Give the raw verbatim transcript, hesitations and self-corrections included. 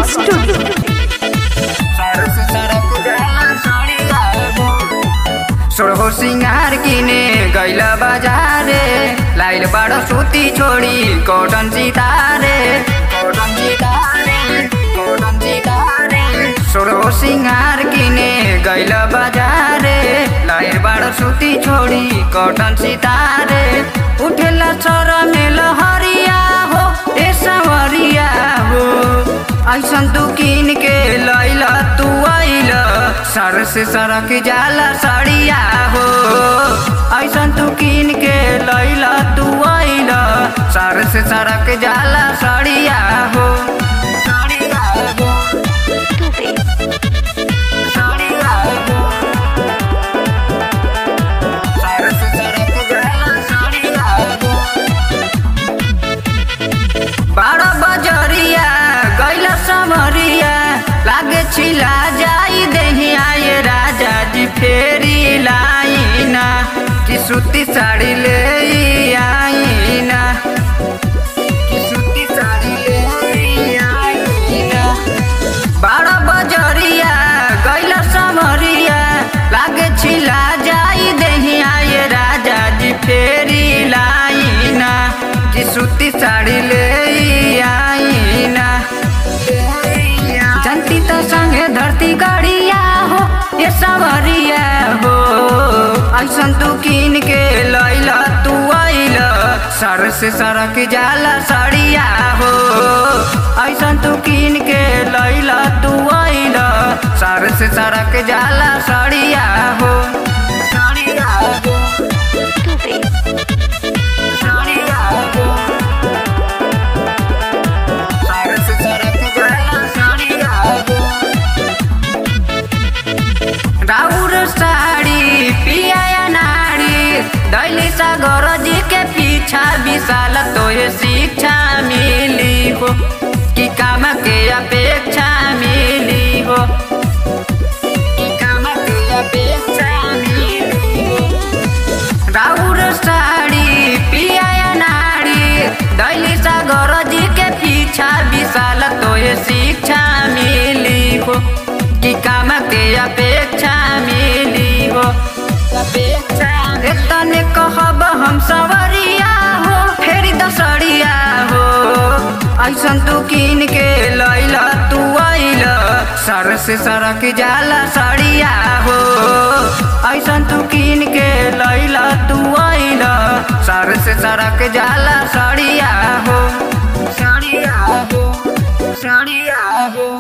Studio. सोहो सिंगार किने गैल बजारे लाइल बाड़ सूती छोड़ी कॉटन सितारे कॉटन सितारे कॉटन सितारे सोहो सिंगार किने गैल बजारे लाइल बाड़ सूती छोड़ी कॉटन सितारे उठेला छोर मेल हरिया हो ए सवरिया हो ऐसन तू किन के लैला तू आइल सर से सरक जाला सड़िया हो ऐसन तू किन के लैला तू आइल सर से सरक जाला सड़िया हो सड़िया हो सड़िया हो सर से सरक जाला सड़िया हो बारह बजरिया गैला समरिया लागे छिला जाई देही आए राजा जी फेरी लाइना कि सूती साड़ी ले आईना कि सूती साड़ी ले आईना बारह बजरिया गैला समरिया लागे छिला जाई देही आए राजा जी फेरी लाइना कि सूती साड़ी ले आईना जनती तो संगे धरती गड़िया हो ये सवरिया हो ऐसन तू किन के लैला तू आइल सर से सरक जाला सड़िया हो ऐसन तू किन के लैला तू आइल सर से सरक जाला सड़िया हो सड़िया हो सड़िया हो सर से सरक जाला सड़िया हो राउर साड़ी पिया नाड़ी दैली सागर जी के पीछा विशाल तोहे शिक्षा मिली हो कि काम के अपेक्षा मिली हो कि काम के अपेक्षा मिली हो राउर साड़ी पिया नाड़ी दैली सागर जी के पीछा विशाल तोहे शिक्षा मिली हो कि काम के अपेक्षा मिली हो अपेक्षा तने कहब हम सवरिया हो फेरी दसड़िया हो ऐसन तू किन के लैला तू आइल सर से सरक जाला सड़िया हो ऐसन तू किन के लैला तू आइल सर से सरक जाला सड़िया हो सड़िया हो सड़िया हो।